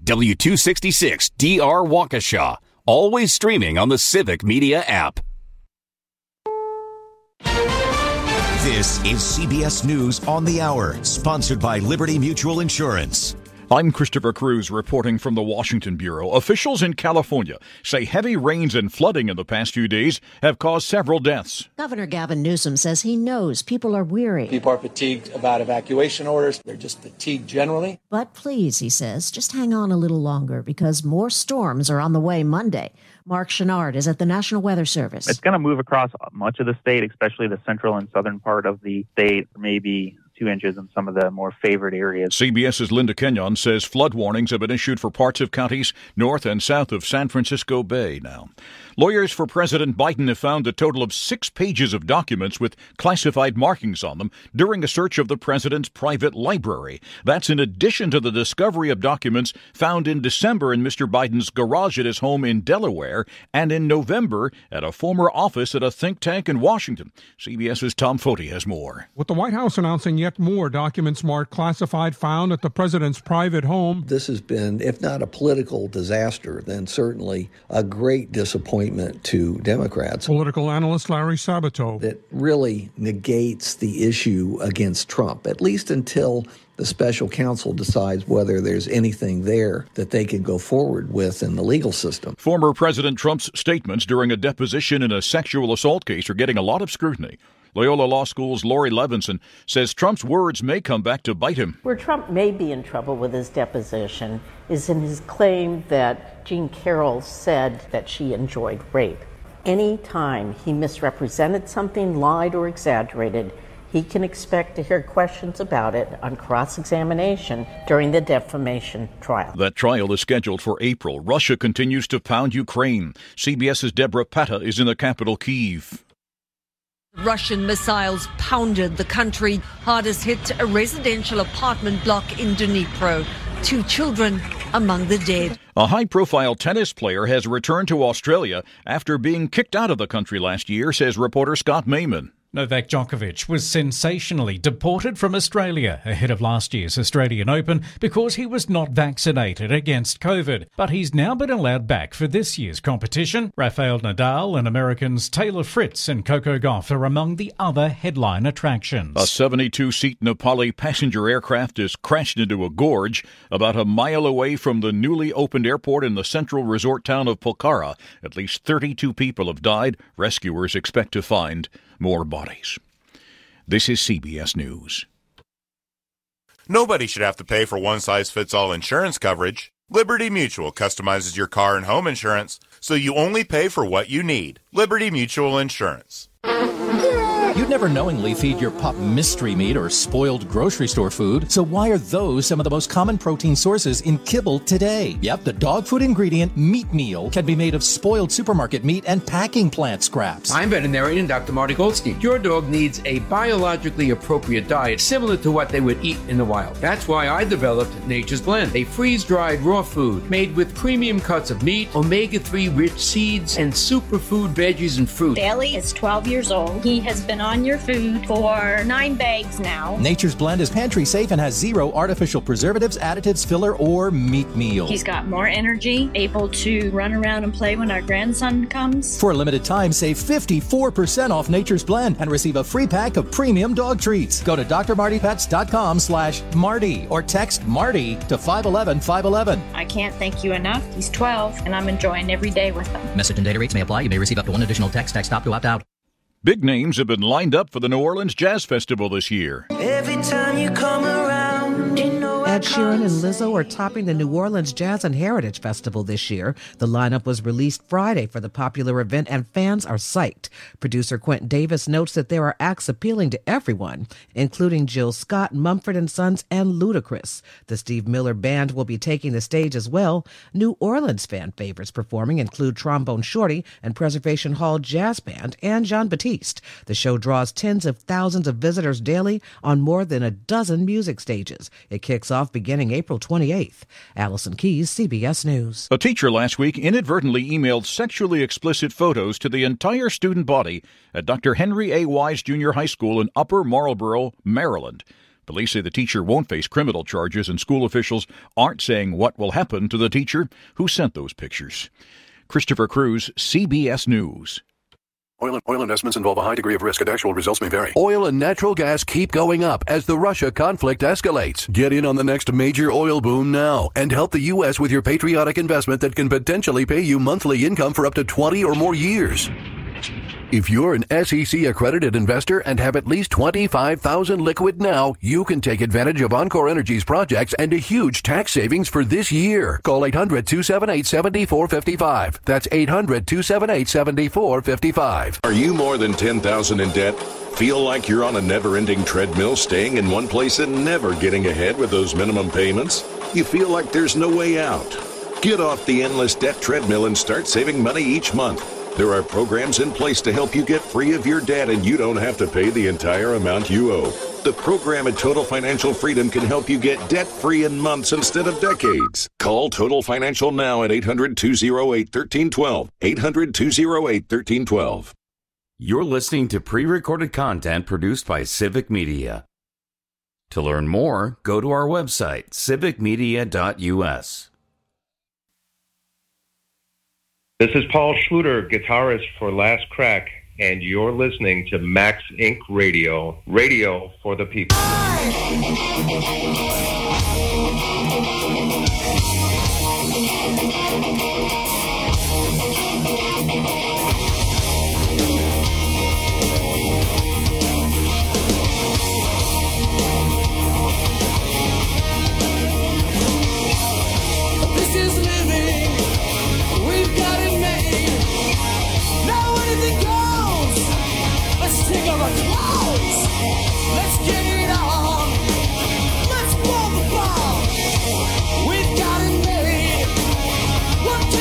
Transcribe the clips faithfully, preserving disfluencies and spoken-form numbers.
W two sixty-six D R Waukesha. Always streaming on the Civic Media app. This is C B S News on the Hour, sponsored by Liberty Mutual Insurance. I'm Christopher Cruz reporting from the Washington Bureau. Officials in California say heavy rains and flooding in the past few days have caused several deaths. Governor Gavin Newsom says he knows people are weary. People are fatigued about evacuation orders. They're just fatigued generally. But please, he says, just hang on a little longer because more storms are on the way Monday. Mark Chenard is at the National Weather Service. It's going to move across much of the state, especially the central and southern part of the state, maybe two inches in some of the more favored areas. CBS's Linda Kenyon says flood warnings have been issued for parts of counties north and south of San Francisco Bay now. Lawyers for President Biden have found a total of six pages of documents with classified markings on them during a search of the president's private library. That's in addition to the discovery of documents found in December in Mister Biden's garage at his home in Delaware and in November at a former office at a think tank in Washington. CBS's Tom Foti has more. With the White House announcing yet more documents marked classified found at the president's private home. This has been, if not a political disaster, then certainly a great disappointment to Democrats. Political analyst Larry Sabato. That really negates the issue against Trump, at least until the special counsel decides whether there's anything there that they can go forward with in the legal system. Former President Trump's statements during a deposition in a sexual assault case are getting a lot of scrutiny. Loyola Law School's Lori Levinson says Trump's words may come back to bite him. Where Trump may be in trouble with his deposition is in his claim that Jean Carroll said that she enjoyed rape. Any time he misrepresented something, lied, or exaggerated, he can expect to hear questions about it on cross-examination during the defamation trial. That trial is scheduled for April. Russia continues to pound Ukraine. CBS's Deborah Pata is in the capital, Kyiv. Russian missiles pounded the country. Hardest hit a residential apartment block in Dnipro. Two children among the dead. A high-profile tennis player has returned to Australia after being kicked out of the country last year, says reporter Scott Mayman. Novak Djokovic was sensationally deported from Australia ahead of last year's Australian Open because he was not vaccinated against COVID. But he's now been allowed back for this year's competition. Rafael Nadal and Americans Taylor Fritz and Coco Gauff are among the other headline attractions. A seventy-two seat Nepali passenger aircraft has crashed into a gorge about a mile away from the newly opened airport in the central resort town of Pokhara. At least thirty-two people have died. Rescuers expect to find more bodies. This is C B S News. Nobody should have to pay for one-size-fits-all insurance coverage. Liberty Mutual customizes your car and home insurance so you only pay for what you need. Liberty Mutual Insurance. You'd never knowingly feed your pup mystery meat or spoiled grocery store food, so why are those some of the most common protein sources in kibble today? Yep, the dog food ingredient meat meal can be made of spoiled supermarket meat and packing plant scraps. I'm veterinarian Doctor Marty Goldstein. Your dog needs a biologically appropriate diet similar to what they would eat in the wild. That's why I developed Nature's Blend, a freeze-dried raw food made with premium cuts of meat, omega three rich seeds, and superfood veggies and fruit. Bailey is twelve years old. He has been on your food for nine bags now. Nature's Blend is pantry safe and has zero artificial preservatives, additives, filler, or meat meal. He's got more energy, able to run around and play when our grandson comes. For a limited time, save fifty-four percent off Nature's Blend and receive a free pack of premium dog treats. Go to drmartypets.com slash Marty or text Marty to five one one five one one. I can't thank you enough. He's twelve and I'm enjoying every day with him. Message and data rates may apply. You may receive up to one additional text. Text stop to opt out. Big names have been lined up for the New Orleans Jazz Festival this year. Every time you come around, you know Ed Sheeran and Lizzo are topping the New Orleans Jazz and Heritage Festival this year. The lineup was released Friday for the popular event, and fans are psyched. Producer Quentin Davis notes that there are acts appealing to everyone, including Jill Scott, Mumford and Sons, and Ludacris. The Steve Miller Band will be taking the stage as well. New Orleans fan favorites performing include Trombone Shorty and Preservation Hall Jazz Band and John Batiste. The show draws tens of thousands of visitors daily on more than a dozen music stages. It kicks off beginning April twenty-eighth. Allison Keyes, C B S News. A teacher last week inadvertently emailed sexually explicit photos to the entire student body at Doctor Henry A. Wise Junior High School in Upper Marlboro, Maryland. Police say the teacher won't face criminal charges, and school officials aren't saying what will happen to the teacher who sent those pictures. Christopher Cruz, C B S News. Oil, oil investments involve a high degree of risk and actual results may vary. Oil and natural gas keep going up as the Russia conflict escalates. Get in on the next major oil boom now and help the U S with your patriotic investment that can potentially pay you monthly income for up to twenty or more years. If you're an S E C accredited investor and have at least twenty-five thousand dollars liquid now, you can take advantage of Encore Energy's projects and a huge tax savings for this year. Call eight hundred, two seven eight, seven four five five. That's eight hundred, two seven eight, seven four five five. Are you more than ten thousand dollars in debt? Feel like you're on a never-ending treadmill, staying in one place and never getting ahead with those minimum payments? You feel like there's no way out? Get off the endless debt treadmill and start saving money each month. There are programs in place to help you get free of your debt, and you don't have to pay the entire amount you owe. The program at Total Financial Freedom can help you get debt-free in months instead of decades. Call Total Financial now at eight hundred, two oh eight, one three one two. eight hundred, two oh eight, one three one two. You're listening to pre-recorded content produced by Civic Media. To learn more, go to our website, civic media dot u s. This is Paul Schluter, guitarist for Last Crack, and you're listening to Max Incorporated. Radio, radio for the people. This is living. We've got it made. Now anything goes. Let's take off our clothes. Let's get it on. Let's blow the bomb. We've got it made. One,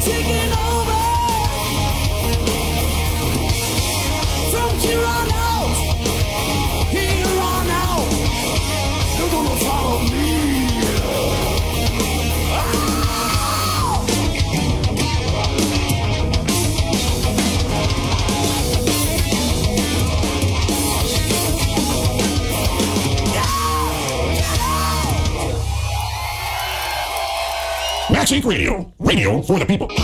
taking over. From here on out, here on out, you're gonna follow me. Max Inc Radio, radio for the people.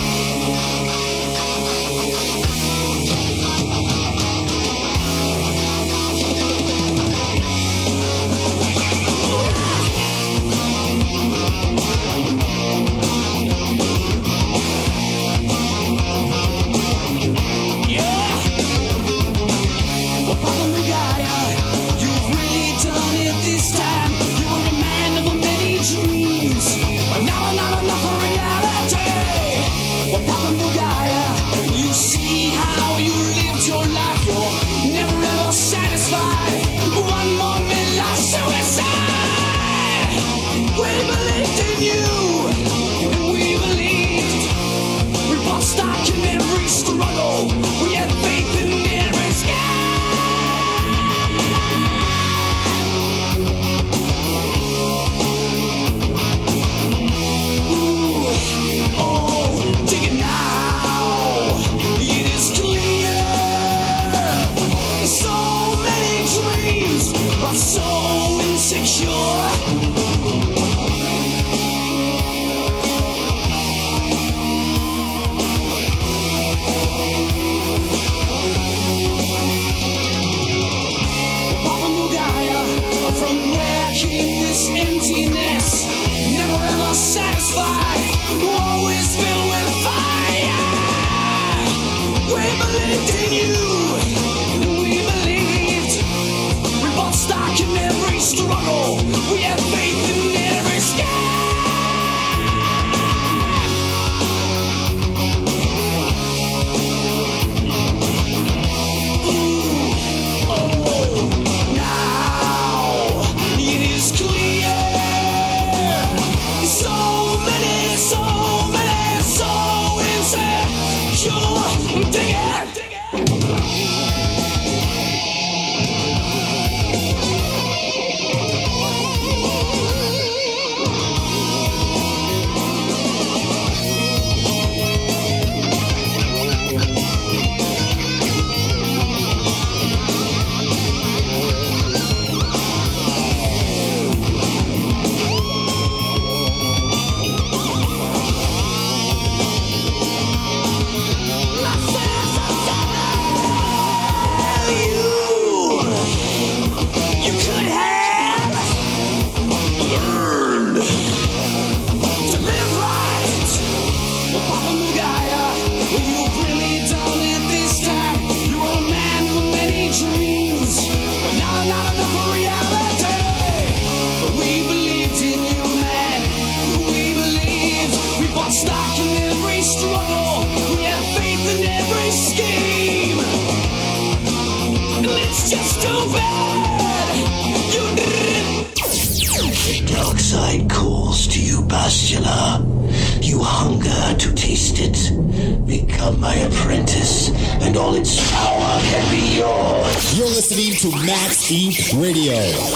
Radio.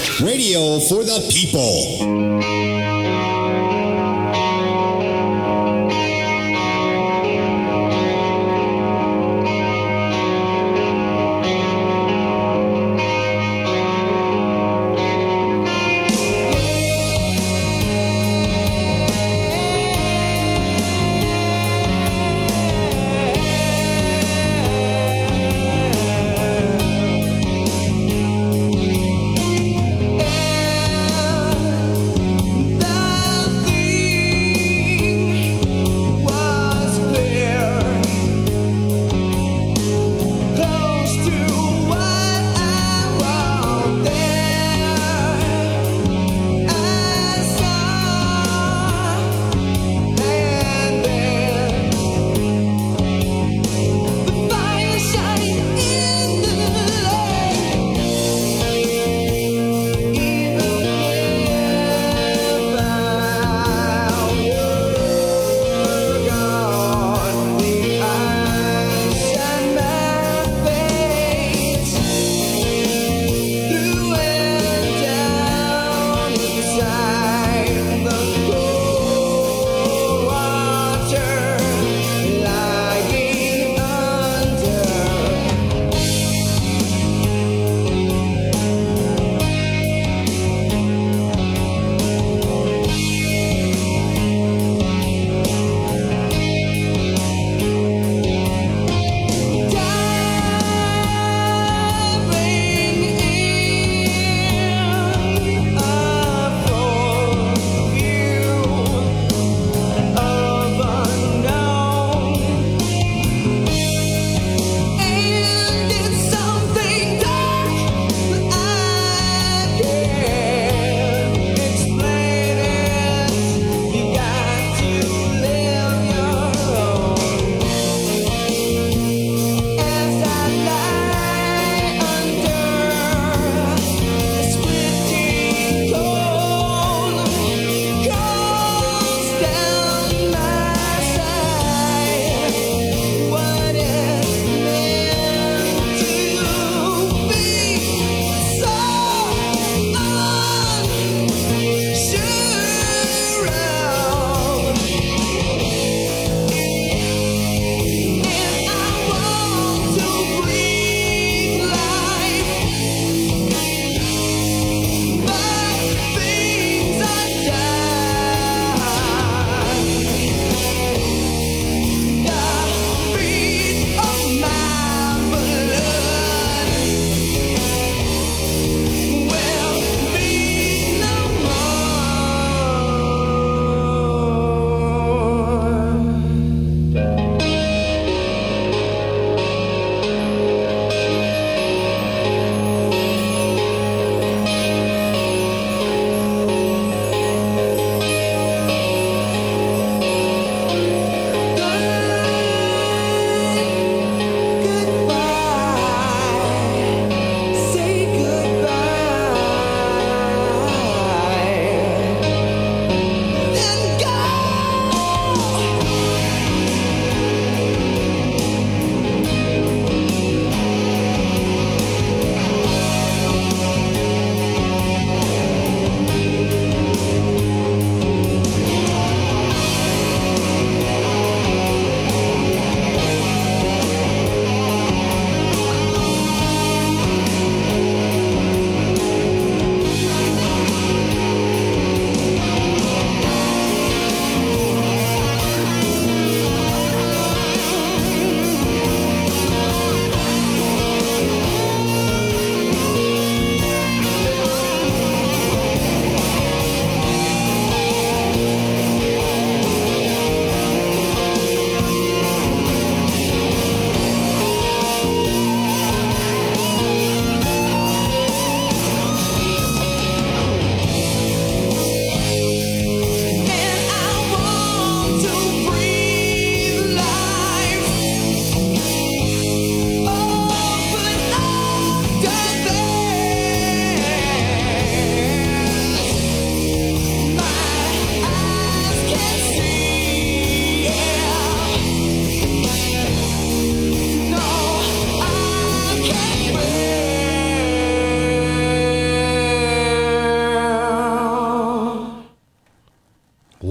Radio for the people.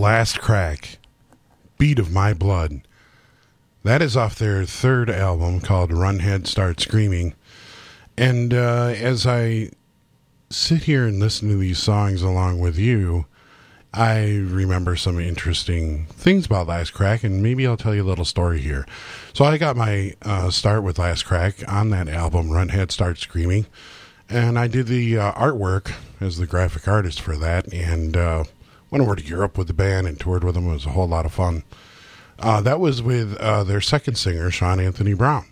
Last Crack, Beat of My Blood. That is off their third album called Run Head Start Screaming. And uh, as I sit here and listen to these songs along with you, I remember some interesting things about Last Crack, and maybe I'll tell you a little story here. So I got my uh, start with Last Crack on that album, Run Head Start Screaming, and I did the uh, artwork as the graphic artist for that, and uh, went over to Europe with the band and toured with them. It was a whole lot of fun. Uh, that was with uh, their second singer, Sean Anthony Brown.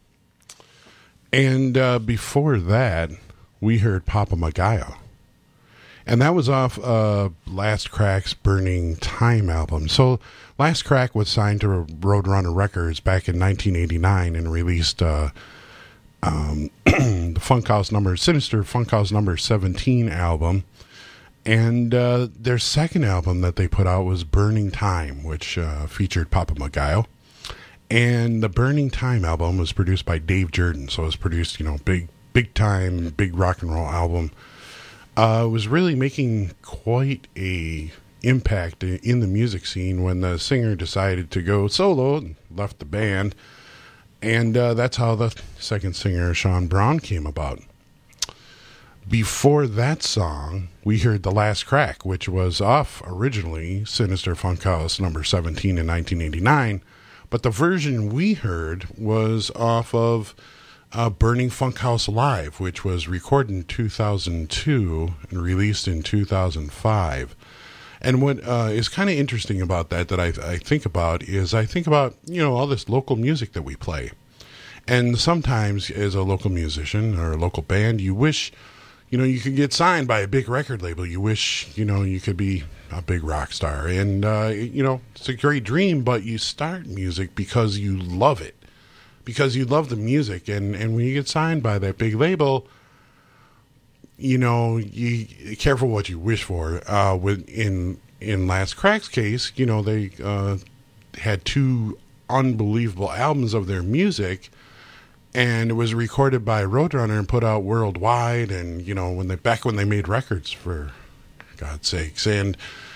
And uh, before that, we heard Papa Magaia. And that was off uh, Last Crack's Burning Time album. So Last Crack was signed to Roadrunner Records back in nineteen eighty-nine and released uh, um, the Funkhouse number, Sinister Funkhouse number seventeen album. And uh, their second album that they put out was Burning Time, which uh, featured Papa Magaia. And the Burning Time album was produced by Dave Jordan. So it was produced, you know, big, big time, big rock and roll album. Uh, was really making quite a impact in the music scene when the singer decided to go solo and left the band. And uh, that's how the second singer, Sean Brown, came about. Before that song, we heard The Last Crack, which was off originally Sinister Funkhouse number seventeen in nineteen eighty-nine. But the version we heard was off of Uh, Burning Funkhouse Live, which was recorded in two thousand two and released in two thousand five. And what uh, is kind of interesting about that, that I, I think about, is I think about, you know, all this local music that we play. And sometimes as a local musician or a local band, you wish, you know, you could get signed by a big record label. You wish, you know, you could be a big rock star. And, uh, you know, it's a great dream, but you start music because you love it. Because you love the music, and, and when you get signed by that big label, you know, you careful what you wish for. Uh, with in in Last Crack's case, you know, they uh, had two unbelievable albums of their music, and it was recorded by Roadrunner and put out worldwide. And you know, when they back when they made records, for God's sakes, and.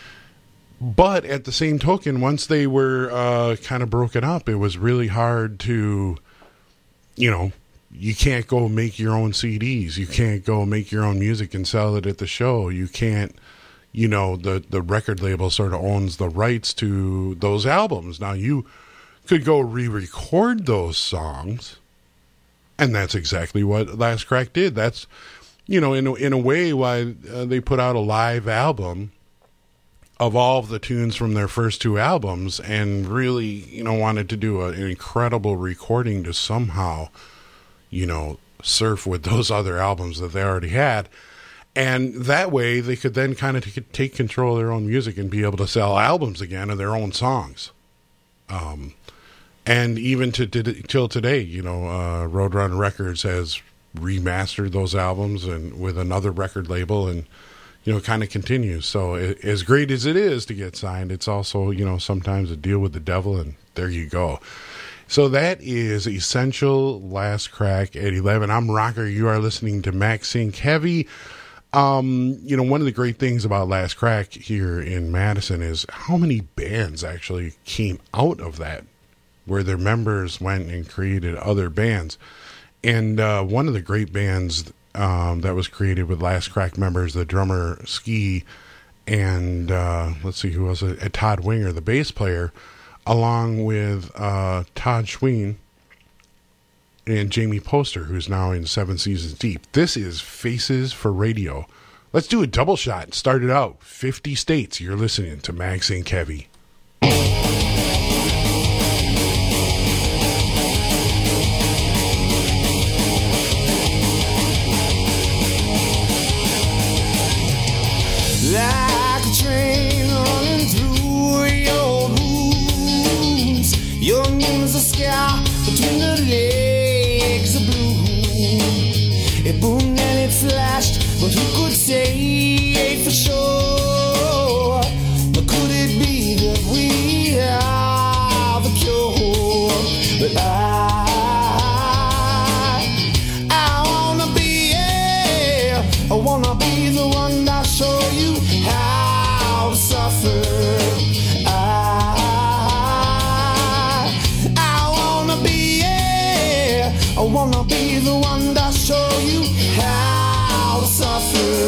But at the same token, once they were uh, kind of broken up, it was really hard to, you know, you can't go make your own C Ds. You can't go make your own music and sell it at the show. You can't, you know, the, the record label sort of owns the rights to those albums. Now, you could go re-record those songs, and that's exactly what Last Crack did. That's, you know, in a, in a way why uh, they put out a live album of all of the tunes from their first two albums, and really, you know, wanted to do a, an incredible recording to somehow, you know, surf with those other albums that they already had. And that way they could then kind of t- take control of their own music and be able to sell albums again of their own songs. Um, and even to, to till today, you know, uh, Roadrunner Records has remastered those albums and with another record label, and you know, kind of continues. So it, as great as it is to get signed, it's also, you know, sometimes a deal with the devil, and there you go. So that is Essential Last Crack at eleven. I'm Rocker. You are listening to Max Inc Heavy. Um, you know, one of the great things about Last Crack here in Madison is how many bands actually came out of that, where their members went and created other bands. And uh, one of the great bands Um, that was created with Last Crack members, the drummer Ski, and uh, let's see who else, uh, Todd Winger, the bass player, along with uh, Todd Schween and Jamie Poster, who's now in Seven Seasons Deep. This is Faces for Radio. Let's do a double shot. Start it out. fifty states. You're listening to Max Inc Heavy. Like a train running through your rooms, your name's a sky between the legs of blue. It boomed and it flashed, but who could say for sure? But could it be that we are the cure? But I, I wanna be, yeah, I wanna be the one that show you how to suffer. wanna be the one to show you how to suffer.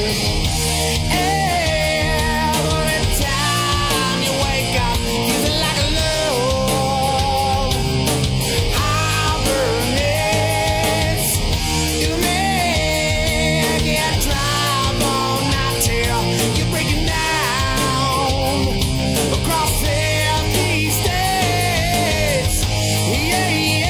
Every time you wake up, feeling like a love. How burns you make it drive all night till you're breaking down across fifty states. Yeah, yeah.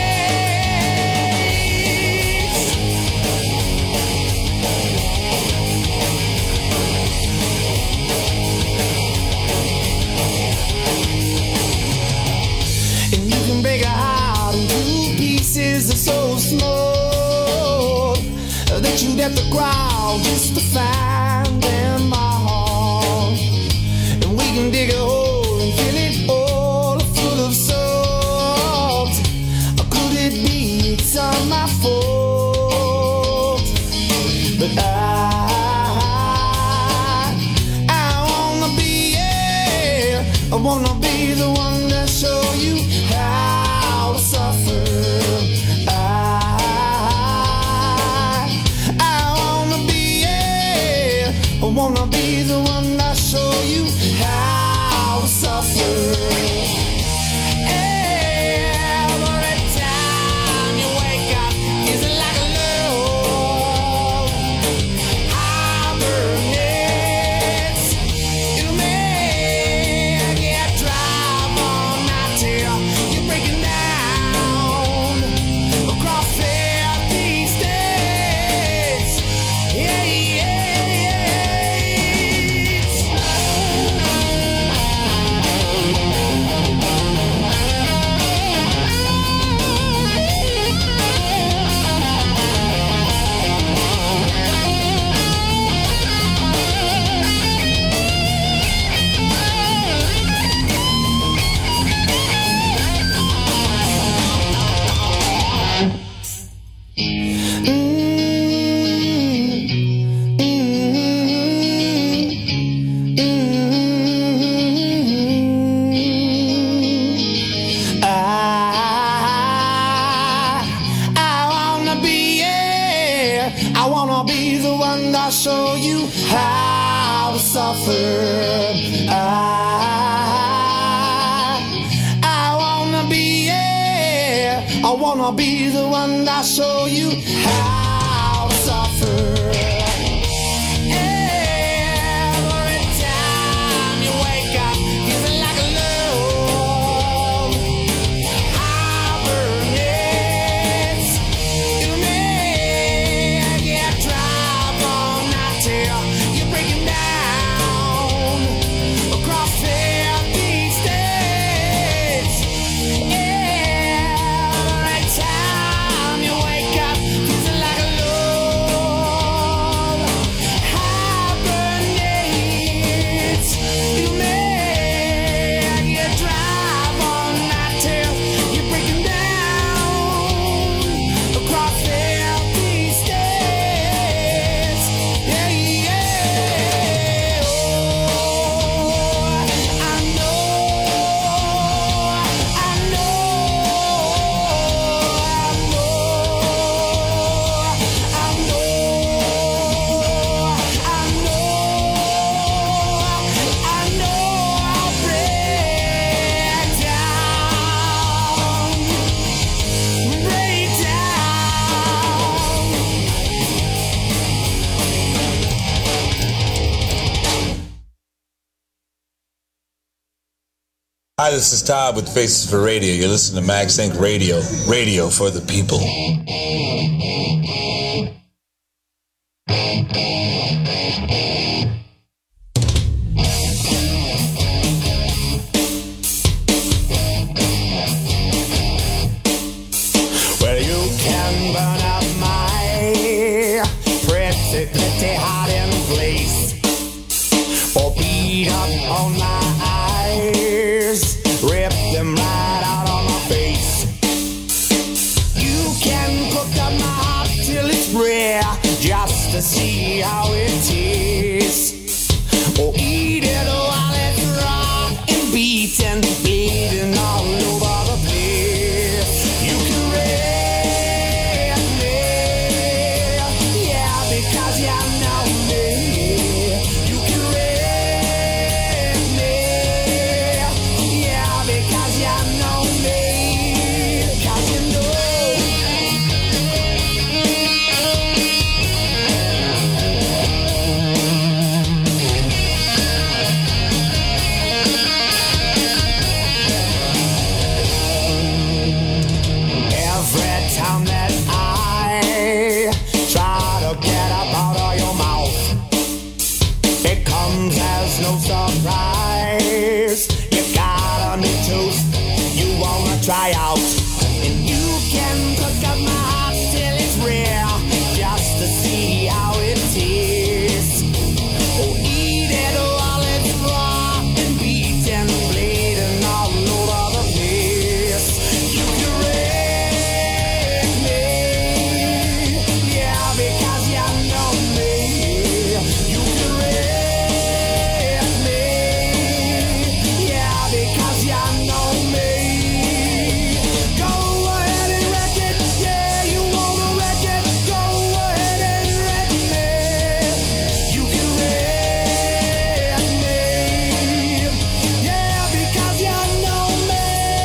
And you can break a heart into pieces that's so small that you'd have to growl just to find them my heart. And we can dig a hole and fill it all full of salt. Or could it be it's all my fault? But I, I wanna be, yeah, I wanna be the one to show you how to suffer. I, I wanna be, yeah, I wanna be the one to show you how to suffer. Every time you wake up, is it like a love? How burns you make it drive all night till you're breaking down across fifty states. Yeah, yeah, I, I wanna be, yeah, I wanna be the one to show you how to suffer. I, I wanna be, yeah, I wanna be the one to show you how to suffer. Every time you wake up, feeling like a love. How burns you make it drive all night till you're breaking down across fifty states. Every time you wake up, feeling like a love. How burns you make it drive all night till you're breaking down across fifty states. Yeah, yeah. Oh, I know, I know, I know, I know, I know, I'll break down, break down. Hi, this is Todd with Faces for Radio. You're listening to Max Inc Radio, radio for the people. Well, you can burn up my pretty, pretty hiding place, or beat up on my eyes, rip them right out on my face. You can cook up my heart till it's rare, just to see how it tastes, or eat it while it's raw and beaten, bleeding all over the place. You can raise it's no surprise. You got on your toast, you wanna try out. And you can cook up my heart till it's rare, just to see how it tastes. Oh, eat it while it's raw and beaten, bleeding all over the place. You can raise me, yeah, because you know me. You can raise me, yeah, because you know me. Go ahead and wreck it, yeah, you wanna wreck it. Go ahead and wreck me. You can wreck me, yeah, because you know me.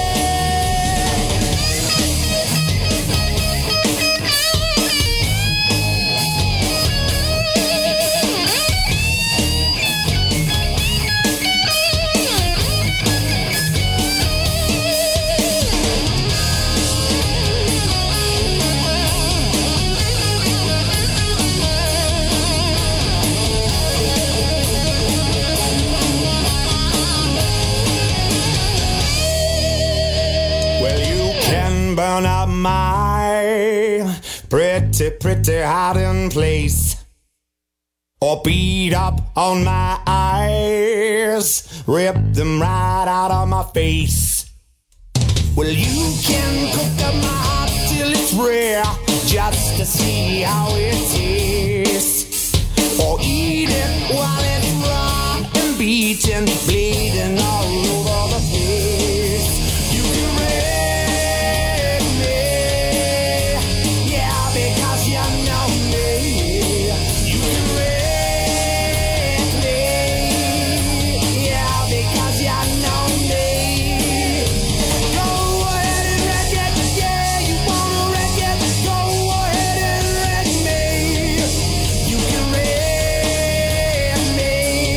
Well, you can burn up my pretty, pretty hiding place, or beat up on my eyes, rip them right out of my face. Well, you can cook up my heart till it's rare, just to see how it tastes, or eat it while it's raw and beaten, bleeding all over the place. You can wreck me, yeah, because you know me. You can wreck me, yeah, because you know me. Go ahead and wreck it, yeah, you wanna wreck it. Go ahead and wreck me. You can wreck me,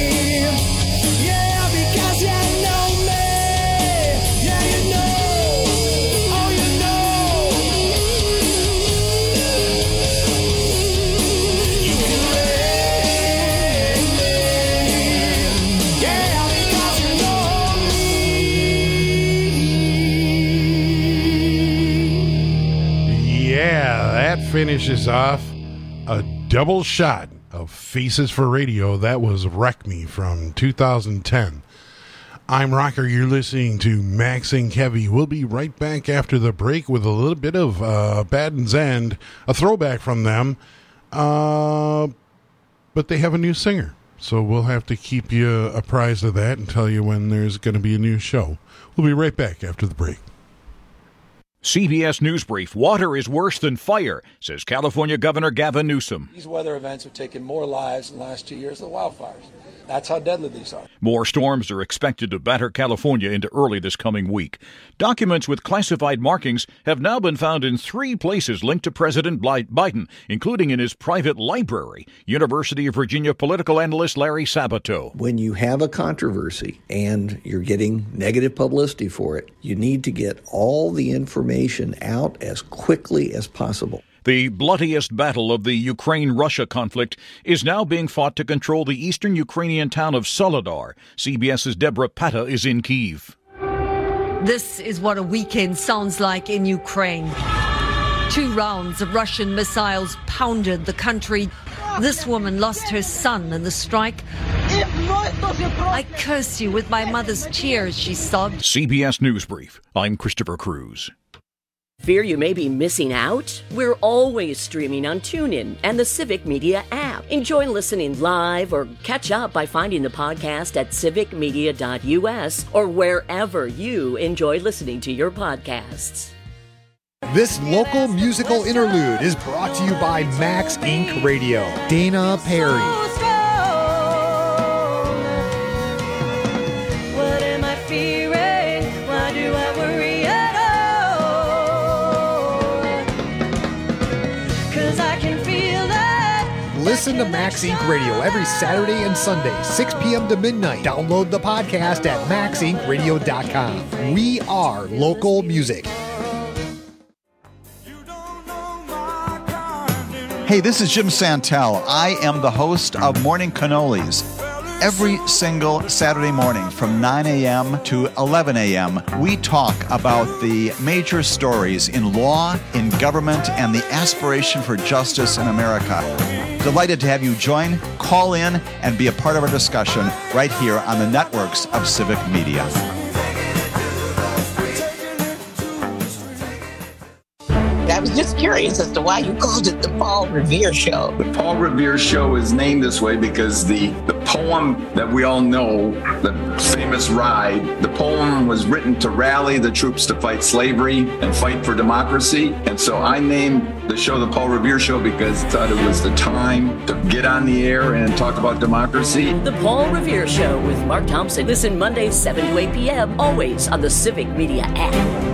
yeah, because you know me. Yeah, you know, oh, you know. You can wreck me, yeah, because you know Yeah, that finishes off a double shot of Faces for Radio. That was Wreck Me from two thousand ten. I'm Rocker. You're listening to Max and Kevy. We'll be right back after the break with a little bit of uh, Baden's End, a throwback from them. Uh, but they have a new singer, so we'll have to keep you apprised of that and tell you when there's going to be a new show. We'll be right back after the break. C B S News Brief. Water is worse than fire, says California Governor Gavin Newsom. These weather events have taken more lives in the last two years than wildfires. That's how deadly these are. More storms are expected to batter California into early this coming week. Documents with classified markings have now been found in three places linked to President Biden, including in his private library. University of Virginia political analyst Larry Sabato. When you have a controversy and you're getting negative publicity for it, you need to get all the information out as quickly as possible. The bloodiest battle of the Ukraine-Russia conflict is now being fought to control the eastern Ukrainian town of Soledar. CBS's Deborah Pata is in Kyiv. This is what a weekend sounds like in Ukraine. Two rounds of Russian missiles pounded the country. This woman lost her son in the strike. I curse you with my mother's tears, she sobbed. C B S News Brief. I'm Christopher Cruz. Fear you may be missing out? We're always streaming on TuneIn and the Civic Media app. Enjoy listening live or catch up by finding the podcast at civic media dot u s or wherever you enjoy listening to your podcasts. This local musical interlude is brought to you by Max Incorporated. Radio. Dana Perry. What am I fearing? Why do I worry at all? 'Cause I can feel that. Listen to Max Incorporated. Radio every Saturday and Sunday, six p.m. to midnight. Download the podcast at max inc radio dot com. We are local music. Hey, this is Jim Santel. I am the host of Morning Cannolis. Every single Saturday morning from nine a.m. to eleven a.m., we talk about the major stories in law, in government, and the aspiration for justice in America. Delighted to have you join, call in, and be a part of our discussion right here on the networks of Civic Media. I was just curious as to why you called it the Paul Revere Show. The Paul Revere Show is named this way because the, the poem that we all know, the famous Ride, the poem was written to rally the troops to fight slavery and fight for democracy. And so I named the show the Paul Revere Show because I thought it was the time to get on the air and talk about democracy. The Paul Revere Show with Mark Thompson. Listen Mondays seven to eight p.m. always on the Civic Media app.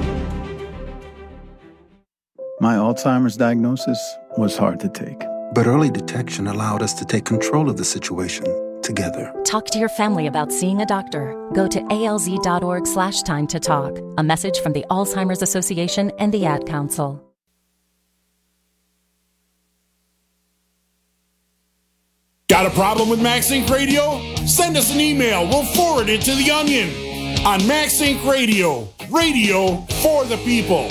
My Alzheimer's diagnosis was hard to take. But early detection allowed us to take control of the situation together. Talk to your family about seeing a doctor. Go to alz.org slash time to talk. A message from the Alzheimer's Association and the Ad Council. Got a problem with MaxInc Radio? Send us an email. We'll forward it to The Onion on MaxInc Radio. Radio for the people.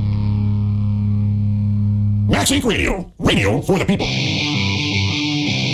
MaxInc Radio. Radio for the people.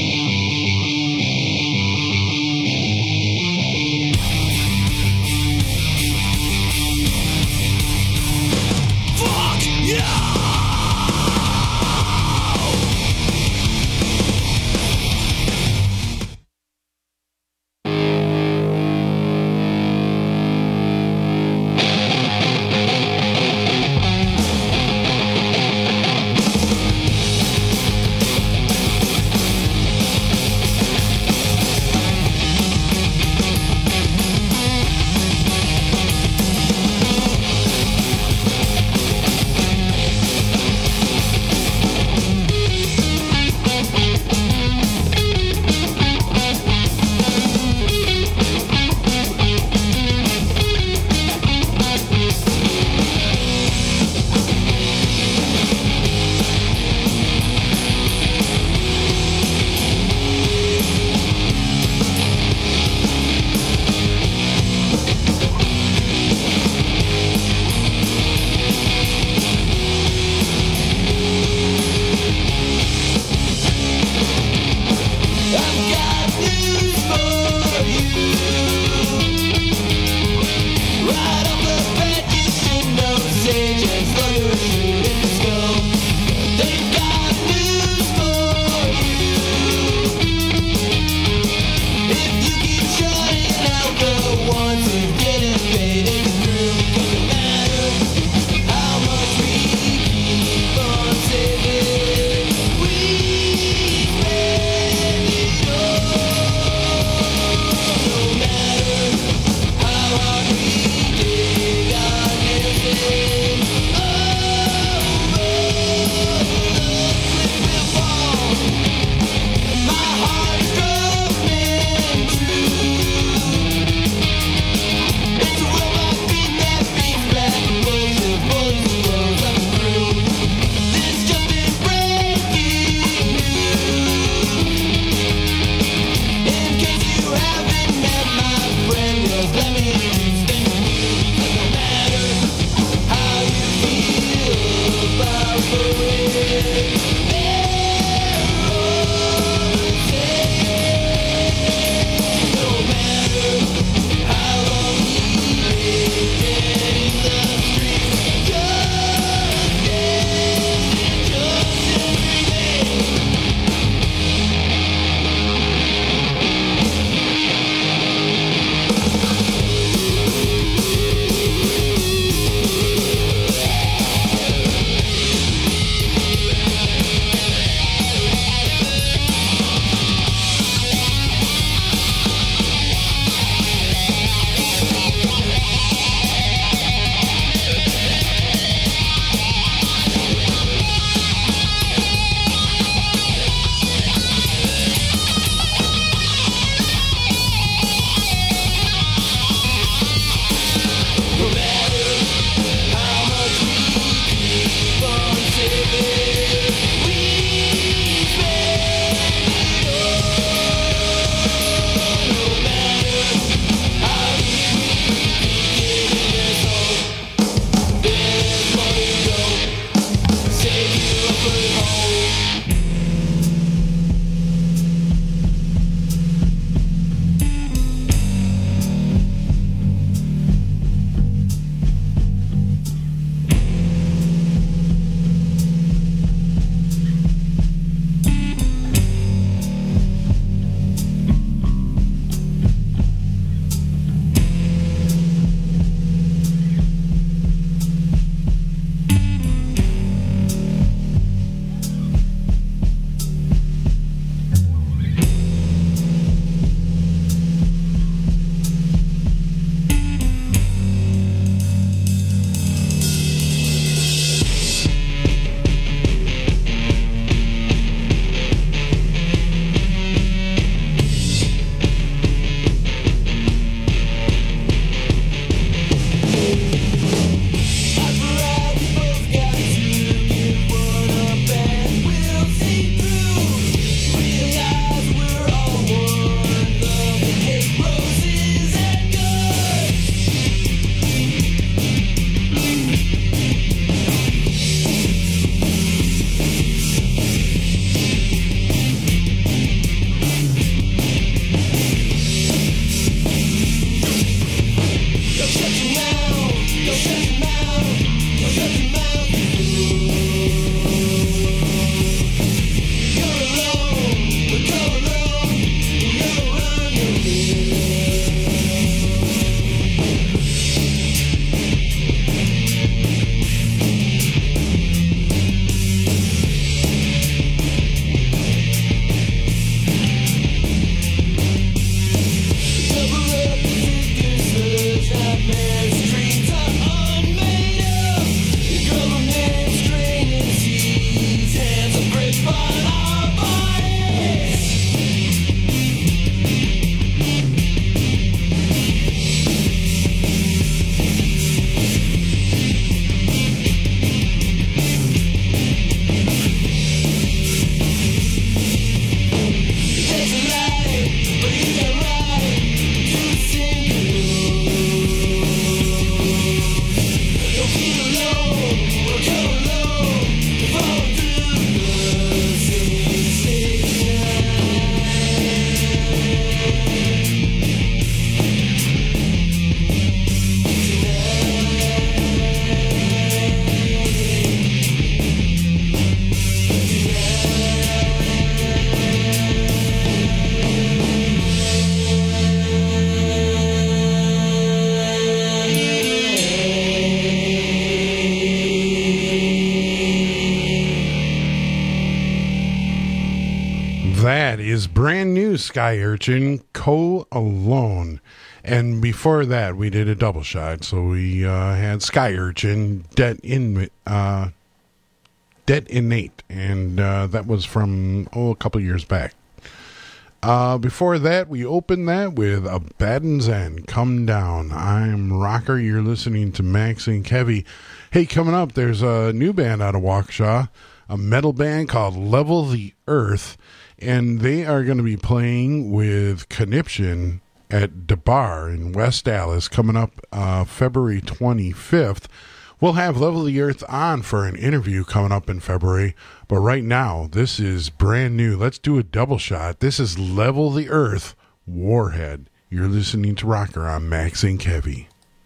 is brand new Sky Urchin, Co Alone. And before that, we did a double shot. So we uh, had Sky Urchin, Det in uh, Detonate. And uh, that was from, oh, a couple years back. Uh, before that, we opened that with Abaddon's End, Come Down. I'm Rocker. You're listening to Max and Kevy. Hey, coming up, there's a new band out of Waukesha, a metal band called Level the Earth. And they are going to be playing with Conniption at the Bar in West Dallas coming up uh, February twenty-fifth. We'll have Level the Earth on for an interview coming up in February. But right now, this is brand new. Let's do a double shot. This is Level the Earth, Warhead. You're listening to Rocker on Max and Kevy.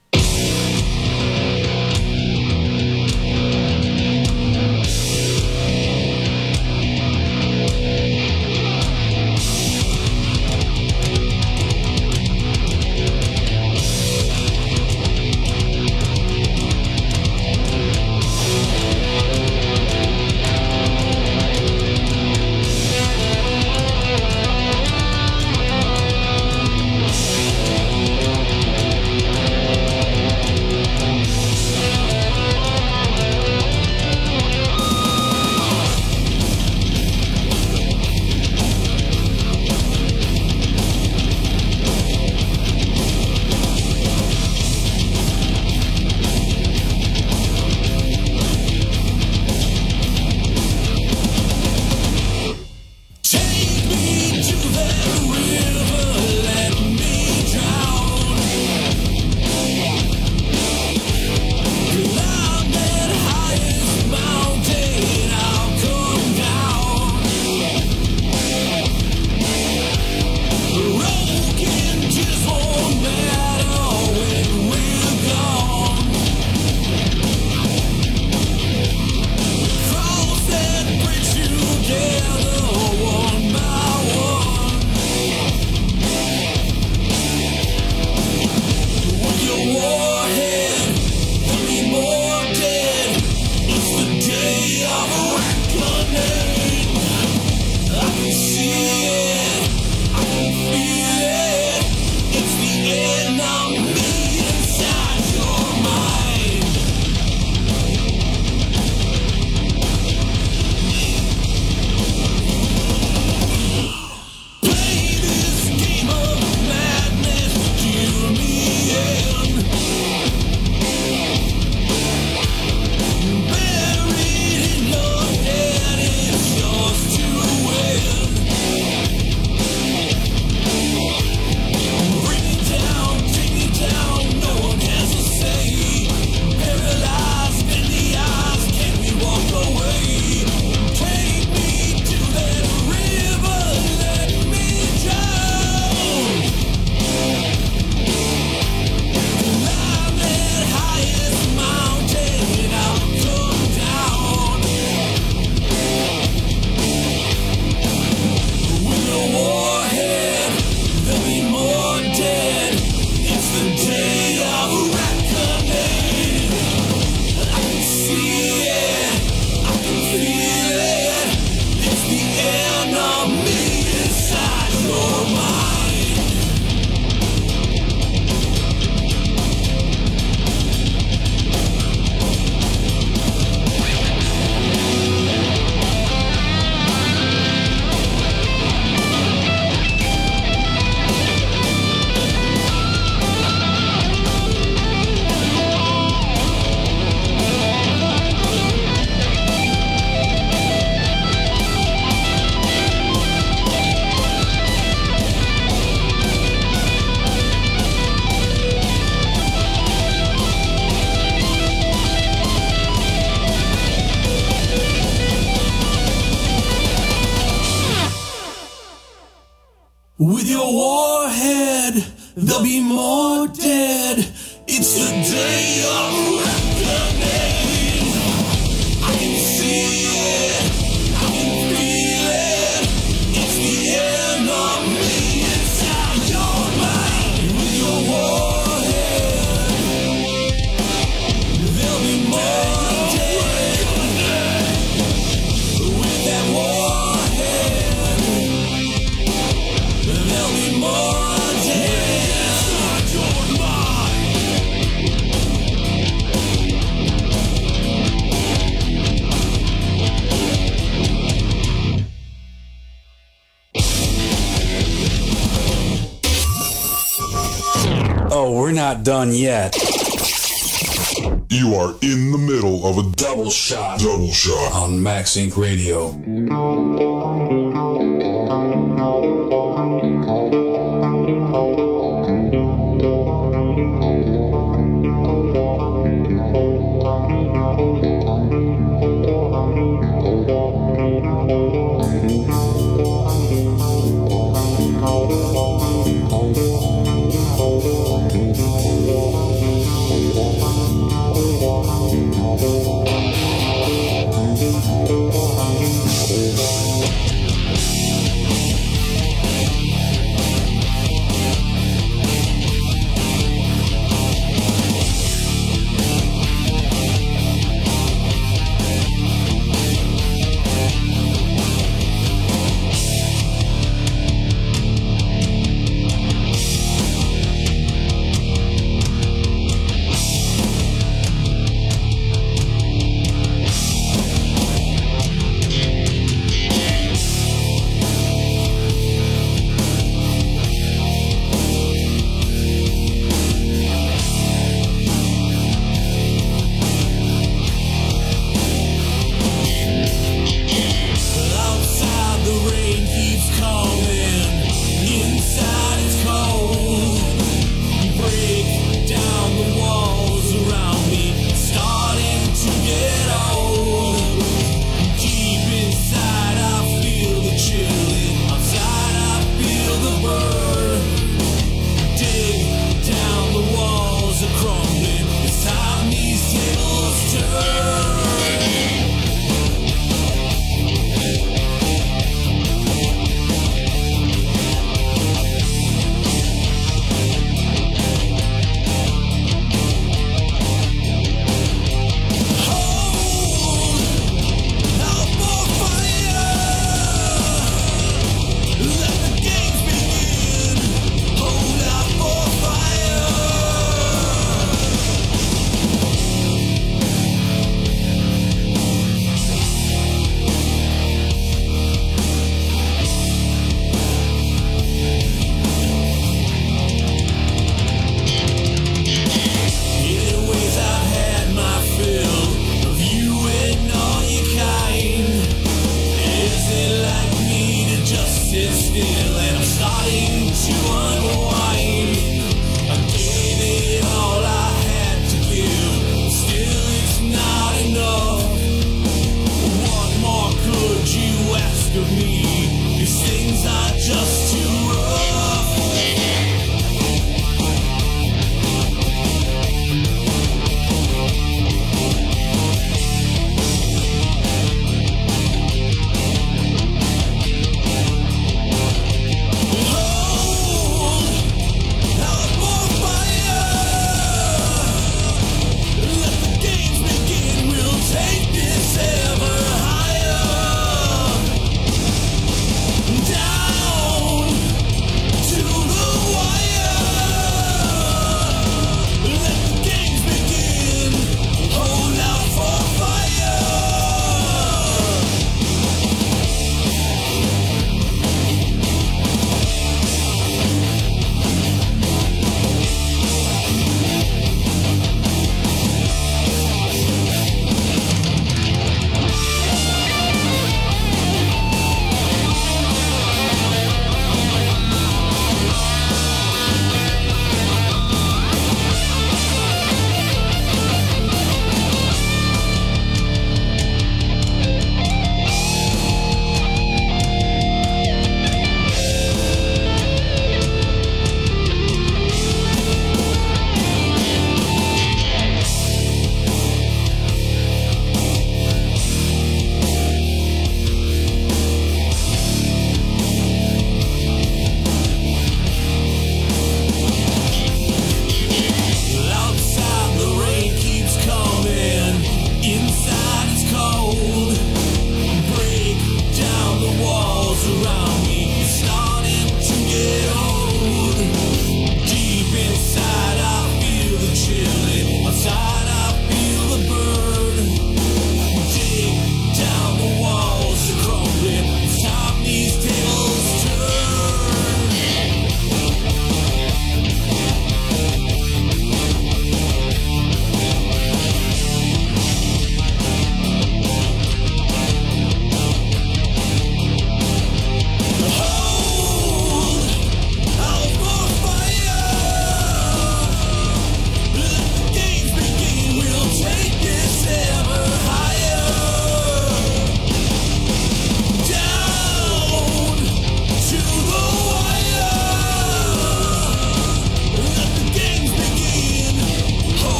With your warhead, there'll be more dead. It's the day of reckoning. I can see it, I can feel it. It's the enemy inside your mind. With your warhead, there'll be more dead. With that warhead, not done yet. You are in the middle of a Double shot. Double shot on Max Inc Radio.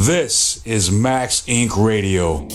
This is Max Incorporated. Radio.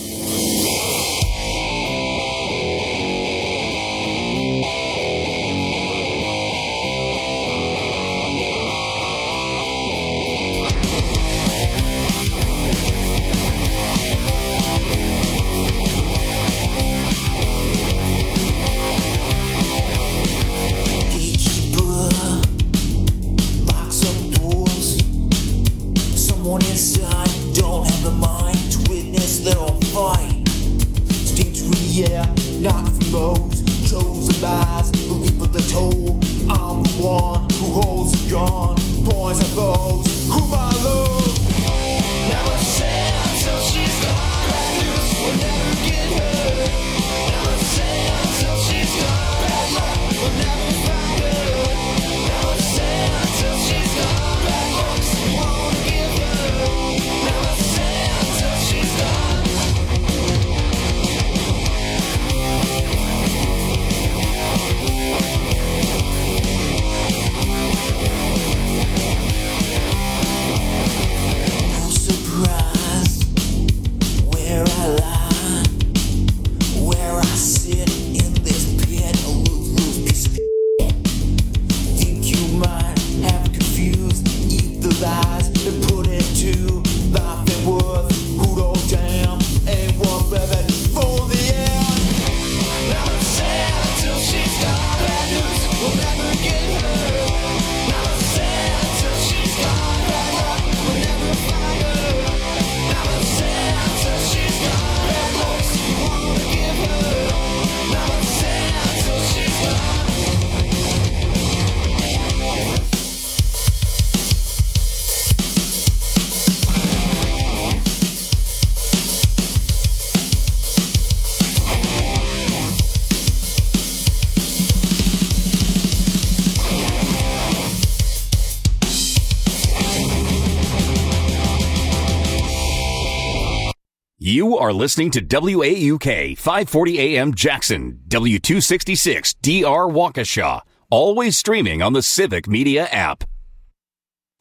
You are listening to W A U K five forty A M Jackson, W two sixty-six D R Waukesha, always streaming on the Civic Media app.